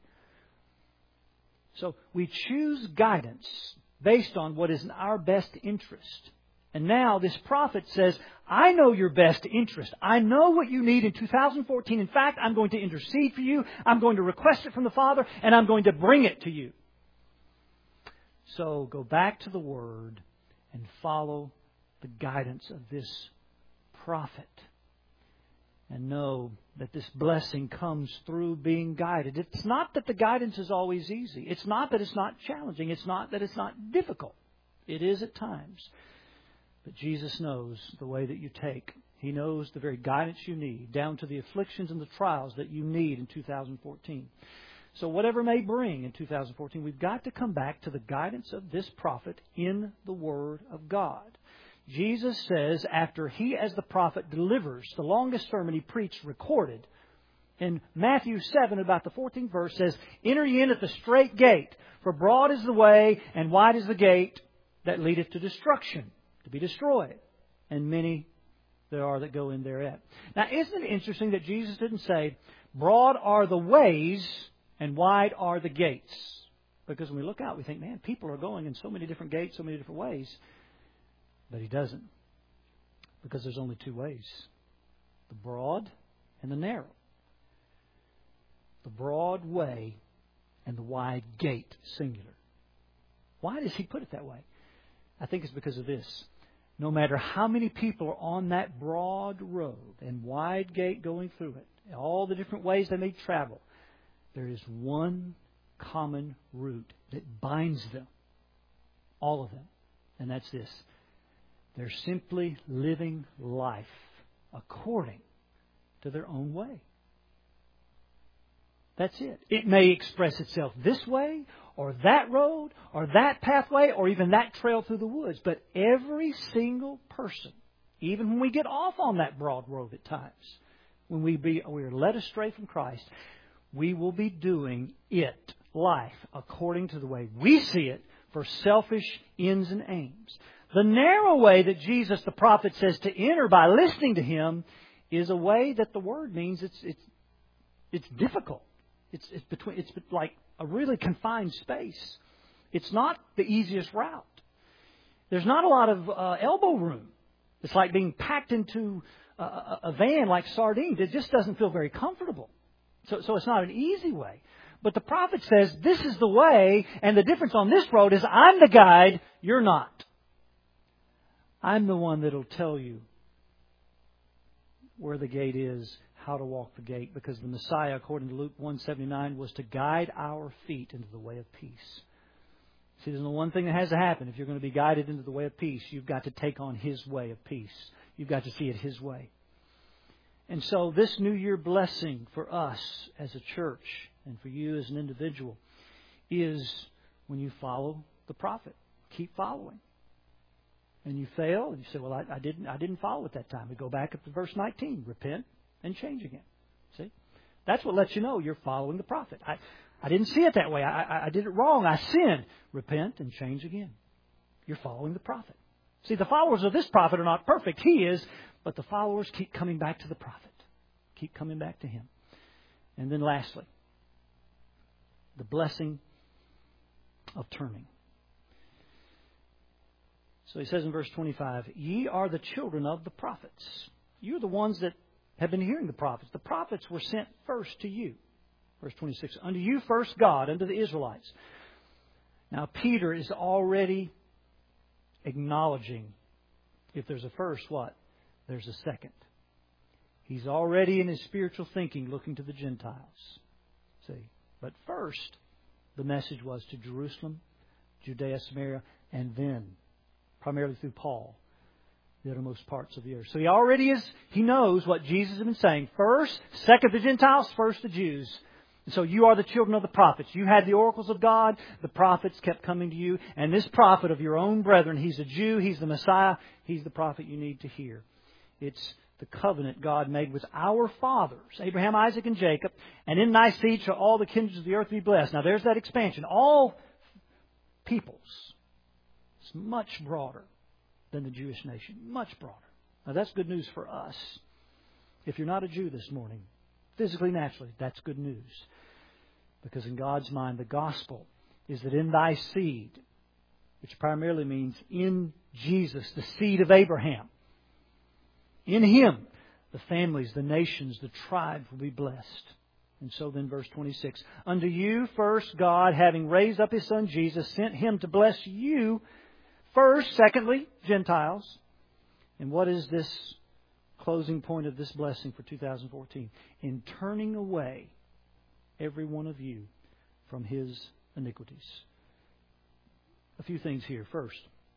So we choose guidance based on what is in our best interest. And now this prophet says, I know your best interest. I know what you need in two thousand fourteen. In fact, I'm going to intercede for you. I'm going to request it from the Father, and I'm going to bring it to you. So go back to the Word and follow the guidance of this prophet. And know that this blessing comes through being guided. It's not that the guidance is always easy. It's not that it's not challenging. It's not that it's not difficult. It is at times. But Jesus knows the way that you take. He knows the very guidance you need, down to the afflictions and the trials that you need in two thousand fourteen. So whatever may bring in two thousand fourteen, we've got to come back to the guidance of this prophet in the Word of God. Jesus says, after He, as the prophet, delivers the longest sermon He preached recorded, in Matthew seven, about the fourteenth verse, says, Enter ye in at the strait gate, for broad is the way, and wide is the gate that leadeth to destruction, to be destroyed. And many there are that go in thereat. Now, isn't it interesting that Jesus didn't say, broad are the ways and wide are the gates? Because when we look out, we think, man, people are going in so many different gates, so many different ways. But He doesn't. Because there's only two ways. The broad and the narrow. The broad way and the wide gate, singular. Why does He put it that way? I think it's because of this. No matter how many people are on that broad road and wide gate going through it, all the different ways they may travel, there is one common root that binds them, all of them, and that's this. They're simply living life according to their own way. That's it. It may express itself this way, or that road, or that pathway, or even that trail through the woods. But every single person, even when we get off on that broad road at times, when we, be, we are led astray from Christ, we will be doing it, life, according to the way we see it, for selfish ends and aims. The narrow way that Jesus, the prophet, says to enter by listening to Him is a way that the word means it's it's it's difficult. It's it's between it's like a really confined space. It's not the easiest route. There's not a lot of uh, elbow room. It's like being packed into a, a, a van like sardines. It just doesn't feel very comfortable. So so it's not an easy way. But the prophet says this is the way, and the difference on this road is I'm the guide, you're not. I'm the one that'll tell you where the gate is, how to walk the gate, because the Messiah, according to Luke one seventy-nine, was to guide our feet into the way of peace. See, there's only one thing that has to happen. If you're going to be guided into the way of peace, you've got to take on His way of peace. You've got to see it His way. And so this New Year blessing for us as a church and for you as an individual is when you follow the prophet. Keep following. And you fail, and you say, well, I, I didn't I didn't follow it that time. We go back up to verse nineteen. Repent and change again. See? That's what lets you know you're following the prophet. I, I didn't see it that way. I, I, I did it wrong. I sinned. Repent and change again. You're following the prophet. See, the followers of this prophet are not perfect. He is. But the followers keep coming back to the prophet. Keep coming back to him. And then lastly, the blessing of turning. So he says in verse twenty-five, ye are the children of the prophets. You're the ones that have been hearing the prophets. The prophets were sent first to you. Verse twenty-six, unto you first God, unto the Israelites. Now Peter is already acknowledging if there's a first, what? There's a second. He's already in his spiritual thinking looking to the Gentiles. See? But first, the message was to Jerusalem, Judea, Samaria, and then primarily through Paul, the uttermost parts of the earth. So he already is, he knows what Jesus has been saying. First, second the Gentiles, first the Jews. And so you are the children of the prophets. You had the oracles of God. The prophets kept coming to you. And this prophet of your own brethren, he's a Jew, he's the Messiah, he's the prophet you need to hear. It's the covenant God made with our fathers, Abraham, Isaac, and Jacob. And in thy seed shall all the kindreds of the earth be blessed. Now there's that expansion. All peoples. It's much broader than the Jewish nation. Much broader. Now that's good news for us. If you're not a Jew this morning, physically, naturally, that's good news. Because in God's mind, the gospel is that in thy seed, which primarily means in Jesus, the seed of Abraham, in Him, the families, the nations, the tribes will be blessed. And so then verse twenty-six, unto you first God, having raised up His Son Jesus, sent Him to bless you first, secondly, Gentiles. And what is this closing point of this blessing for two thousand fourteen? In turning away every one of you from his iniquities. A few things here. First,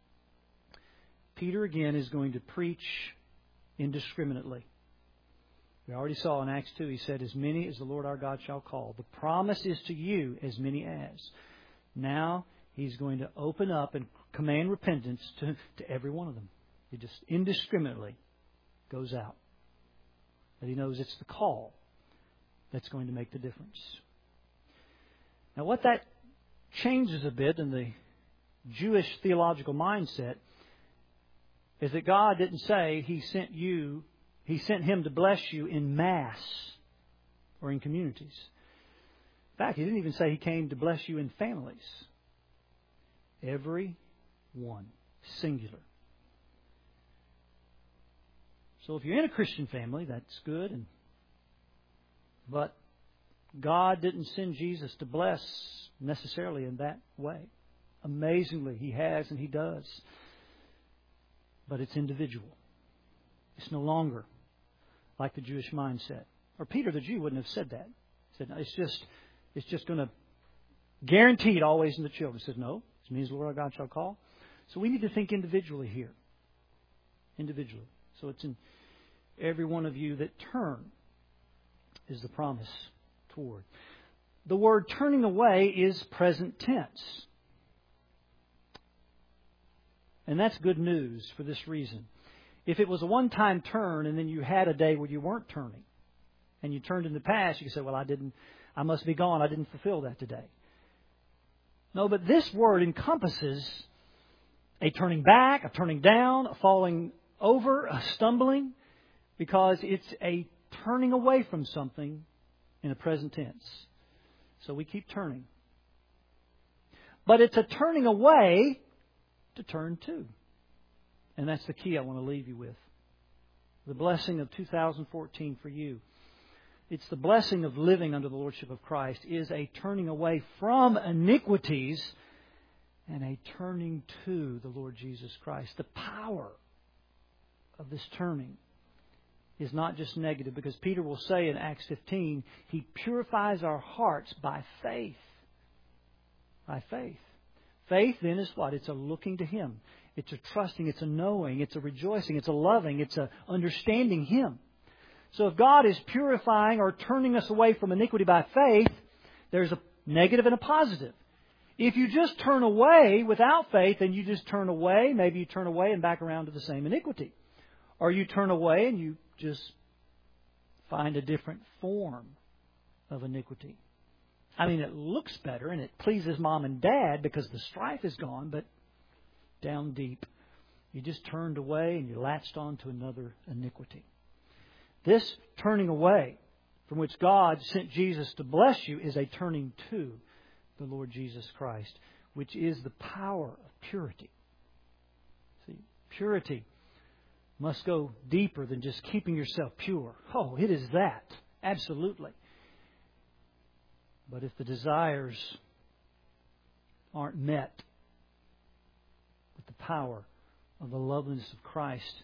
Peter again is going to preach indiscriminately. We already saw in Acts two, he said, as many as the Lord our God shall call. The promise is to you, as many as. Now he's going to open up and command repentance to, to every one of them. He just indiscriminately goes out. But he knows it's the call that's going to make the difference. Now what that changes a bit in the Jewish theological mindset is that God didn't say He sent you, He sent Him to bless you in mass or in communities. In fact, He didn't even say He came to bless you in families. Every one. Singular. So if you're in a Christian family, that's good. And, but God didn't send Jesus to bless necessarily in that way. Amazingly, He has and He does. but it's individual. It's no longer like the Jewish mindset. Or Peter the Jew wouldn't have said that. He said, no, it's just, it's just going to guaranteed always in the children. He said, no, this means the Lord our God shall call. So we need to think individually here. Individually. So it's in every one of you that turn is the promise toward. The word turning away is present tense. And that's good news for this reason. If it was a one-time turn and then you had a day where you weren't turning and you turned in the past, you could say, well, I didn't, I must be gone. I didn't fulfill that today. No, but this word encompasses a turning back, a turning down, a falling over, a stumbling, because it's a turning away from something in a present tense. So we keep turning. But it's a turning away to turn to. And that's the key I want to leave you with. The blessing of two thousand fourteen for you. It's the blessing of living under the Lordship of Christ is a turning away from iniquities and a turning to the Lord Jesus Christ. The power of this turning is not just negative, because Peter will say in Acts fifteen, He purifies our hearts by faith. By faith. Faith then is what? It's a looking to Him. It's a trusting. It's a knowing. It's a rejoicing. It's a loving. It's a understanding Him. So if God is purifying or turning us away from iniquity by faith, there's a negative and a positive. If you just turn away without faith, then you just turn away. Maybe you turn away and back around to the same iniquity. Or you turn away and you just find a different form of iniquity. I mean, it looks better and it pleases mom and dad because the strife is gone, but down deep, you just turned away and you latched on to another iniquity. This turning away from which God sent Jesus to bless you is a turning to the Lord Jesus Christ, which is the power of purity. See, purity must go deeper than just keeping yourself pure. Oh, it is that. Absolutely. But if the desires aren't met with the power of the loveliness of Christ,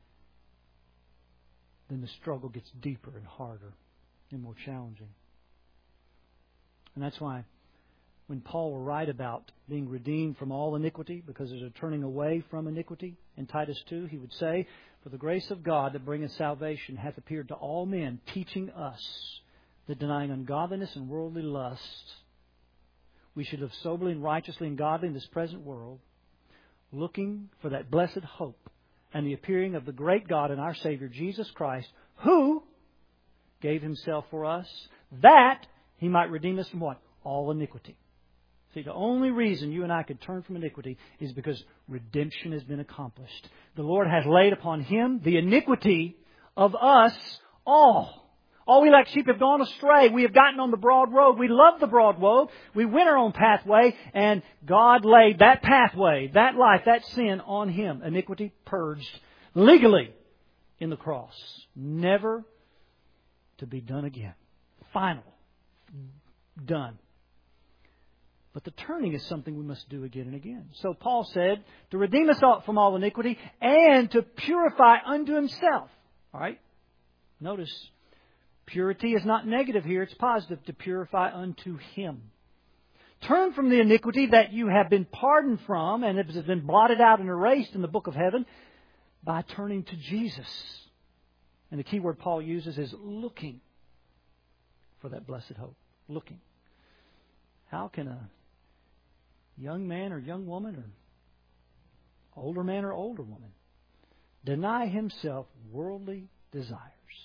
then the struggle gets deeper and harder and more challenging. And that's why when Paul will write about being redeemed from all iniquity, because there's a turning away from iniquity, in Titus two, he would say, For the grace of God that bringeth salvation hath appeared to all men, teaching us that denying ungodliness and worldly lusts, we should live soberly and righteously and godly in this present world, looking for that blessed hope and the appearing of the great God and our Savior, Jesus Christ, who gave Himself for us, that He might redeem us from what? All iniquity. See, the only reason you and I could turn from iniquity is because redemption has been accomplished. The Lord has laid upon Him the iniquity of us all. All we like sheep have gone astray. We have gotten on the broad road. We love the broad road. We went our own pathway, and God laid that pathway, that life, that sin on Him. Iniquity purged legally in the cross. Never to be done again. Final. Done. But the turning is something we must do again and again. So Paul said, to redeem us from all iniquity and to purify unto Himself. All right? Notice, purity is not negative here, it's positive. To purify unto Him. Turn from the iniquity that you have been pardoned from and has been blotted out and erased in the book of heaven by turning to Jesus. And the key word Paul uses is looking for that blessed hope. Looking. How can a young man or young woman or older man or older woman deny himself worldly desires?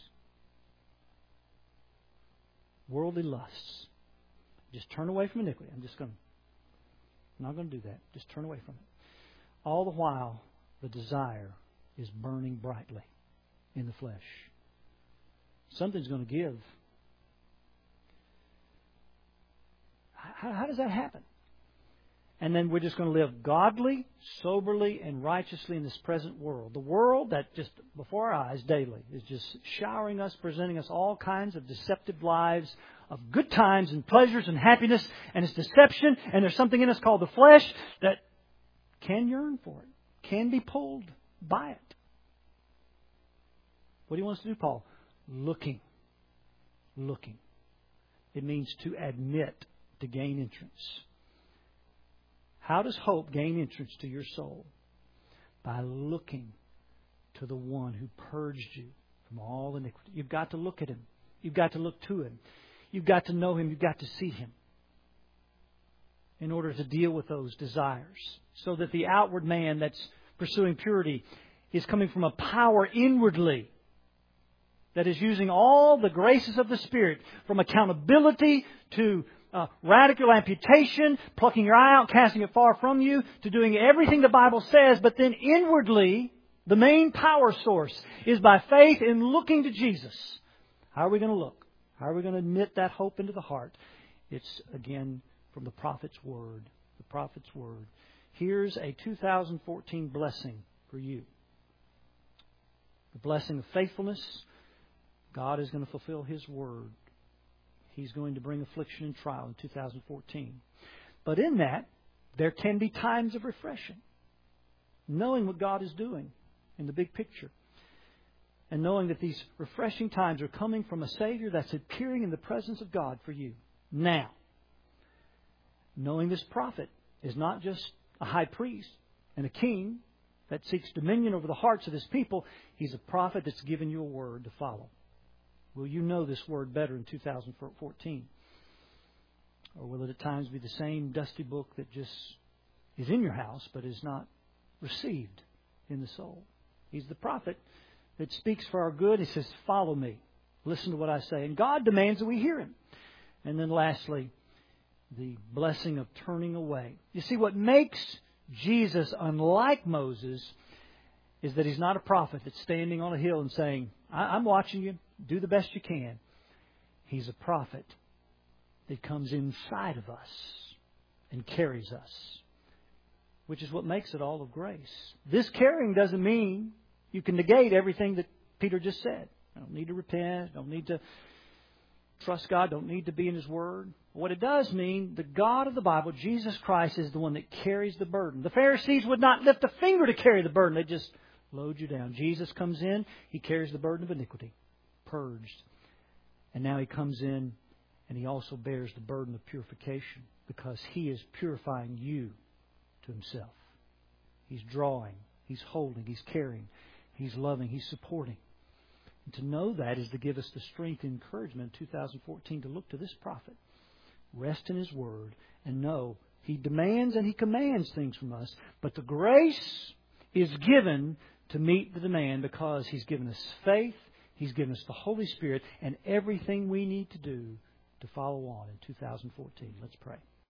Worldly lusts. Just turn away from iniquity. I'm just going to, I'm not going to do that. Just turn away from it. All the while, the desire is burning brightly in the flesh. Something's going to give. How, how does that happen? And then we're just going to live godly, soberly, and righteously in this present world. The world that just before our eyes daily is just showering us, presenting us all kinds of deceptive lives of good times and pleasures and happiness. And it's deception. And there's something in us called the flesh that can yearn for it, can be pulled by it. What do you want us to do, Paul? Looking. Looking. It means to admit, to gain entrance. How does hope gain entrance to your soul? By looking to the one who purged you from all iniquity. You've got to look at Him. You've got to look to Him. You've got to know Him. You've got to see Him in order to deal with those desires. So that the outward man that's pursuing purity is coming from a power inwardly that is using all the graces of the Spirit, from accountability to uh, radical amputation, plucking your eye out, casting it far from you, to doing everything the Bible says. But then inwardly, the main power source is by faith in looking to Jesus. How are we going to look? How are we going to admit that hope into the heart? It's, again, from the prophet's word. The prophet's word. Here's a two thousand fourteen blessing for you. The blessing of faithfulness. God is going to fulfill His word. He's going to bring affliction and trial in two thousand fourteen. But in that, there can be times of refreshing. Knowing what God is doing in the big picture. And knowing that these refreshing times are coming from a Savior that's appearing in the presence of God for you. Now, knowing this prophet is not just a high priest and a king that seeks dominion over the hearts of his people. He's a prophet that's given you a word to follow. Will you know this word better in two thousand fourteen? Or will it at times be the same dusty book that just is in your house but is not received in the soul? He's the prophet that speaks for our good. He says, follow me. Listen to what I say. And God demands that we hear Him. And then lastly, the blessing of turning away. You see, what makes Jesus unlike Moses is that He's not a prophet that's standing on a hill and saying, I'm watching you. Do the best you can. He's a prophet that comes inside of us and carries us, which is what makes it all of grace. This carrying doesn't mean you can negate everything that Peter just said. I don't need to repent. Don't need to trust God. Don't need to be in His Word. What it does mean, the God of the Bible, Jesus Christ, is the one that carries the burden. The Pharisees would not lift a finger to carry the burden. They just load you down. Jesus comes in. He carries the burden of iniquity, purged. And now He comes in and He also bears the burden of purification because He is purifying you to Himself. He's drawing. He's holding. He's carrying. He's loving. He's supporting. And to know that is to give us the strength and encouragement in two thousand fourteen to look to this prophet, rest in His Word, and know He demands and He commands things from us. But the grace is given to meet the demand because He's given us faith, He's given us the Holy Spirit, and everything we need to do to follow on in two thousand fourteen. Let's pray.